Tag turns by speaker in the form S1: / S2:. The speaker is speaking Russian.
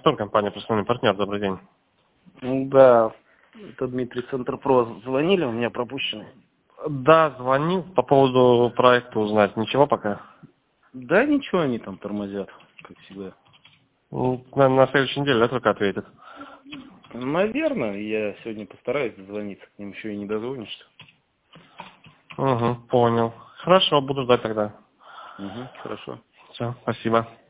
S1: Астор, компания «Профессиональный партнер». Добрый день.
S2: Да, это Дмитрий, Центр-Про. Звонили, у меня пропущено.
S1: Да, звонил по поводу проекта узнать. Ничего пока?
S2: Да ничего, они там тормозят, как всегда.
S1: На следующей неделе, да, только ответят?
S2: Наверное, я сегодня постараюсь дозвониться, к ним еще и не дозвонишься.
S1: Угу, понял. Хорошо, буду ждать тогда.
S2: Угу, хорошо.
S1: Все, спасибо.